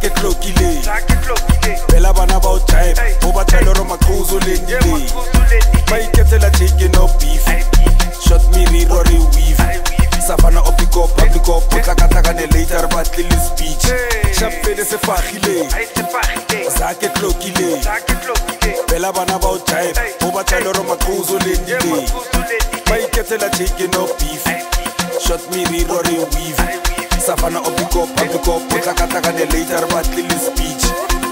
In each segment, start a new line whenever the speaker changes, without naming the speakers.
Zake tlokile Bela bana ba o jive Ho ba tshelo ro maqhuzu lendile Ba iketsela chicken no beef Shot me riro re weave Savana opiko publico Potlakatlakane later batlile speech Sharp fede se fagile Zake tlokile Bela bana ba o jive Ho ba tshelo ro maqhuzu lendile Ba iketsela chicken no beef Shot me riro re weave Savana opiko publico Potlakatlakane later batlile speech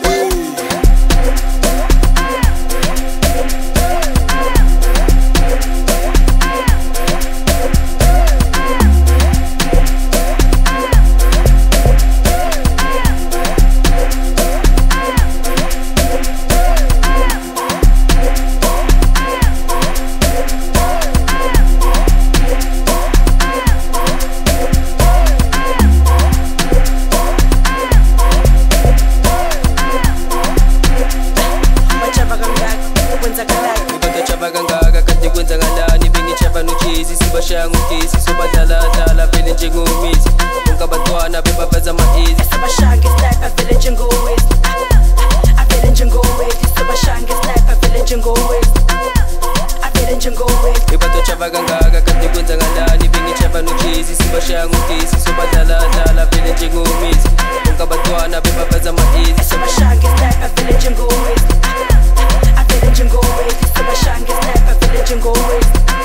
Sibashaya ngugesi sobadala vele njengomisi bonke abantwana bebaveza ama-easy
Sibashaya ngesniper vele njengowezi Avele njengowezi Sibashaya ngesniper vele njengowezi Avele njengowezi
Bebatotshava kangaka kanti kwenzakalani bengitshava nogesi Sibashaya ngugesi sobadala vele njengomisi bonke abantwana bebaveza ama-easy
Sibashaya ngesniper vele njengowezi Avele njengowezi Sibashaya ngesniper vele njengowezi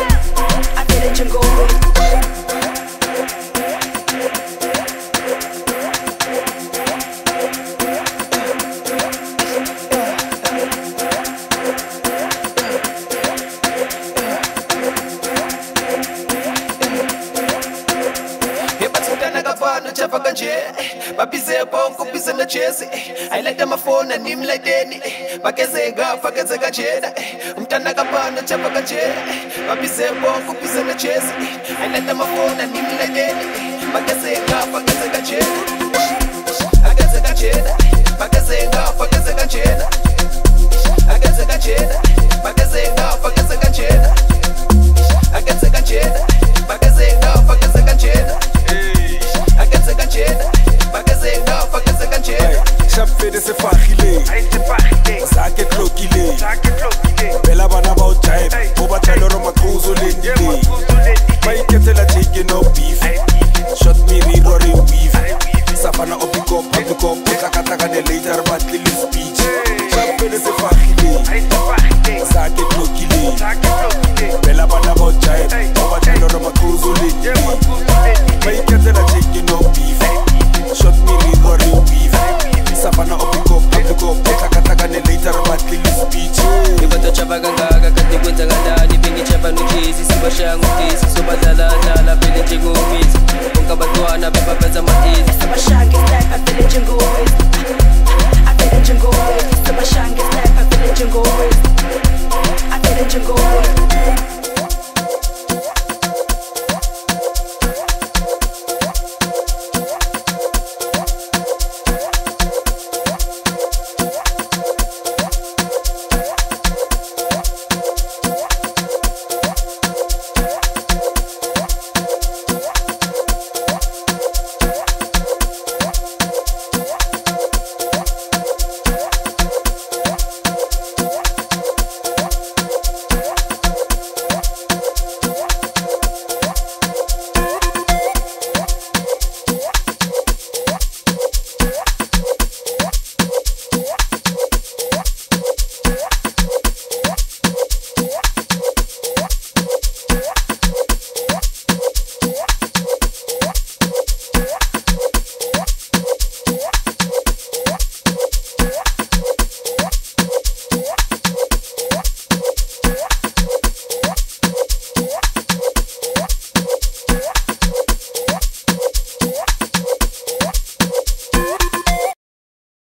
Chava kanje babize bonke bize na Jesse ayileta amafoni animleteni bakezeka bakezeka jeda umntana kabana chava kanje babize bonke bize na Jesse ayileta amafoni animleteni bakezeka bakezeka jeda akezeka jeda bakezeka bakezeka jeda akezeka jeda bakezeka bakezeka jeda akezeka jeda bakezeka bakezeka jeda
Sharp fede se fagile Zake tlokile Bela bana ba o jive Ho ba tshelo ro maqhuzu lendile Ba iketsela chicken no beef Shot me riro re weave Savana opiko publico Potlakatlakane later batlile speech Sharp fede se fagile Zake tlokile Bela bana ba o jive Ho ba tshelo ro maqhuzu lendile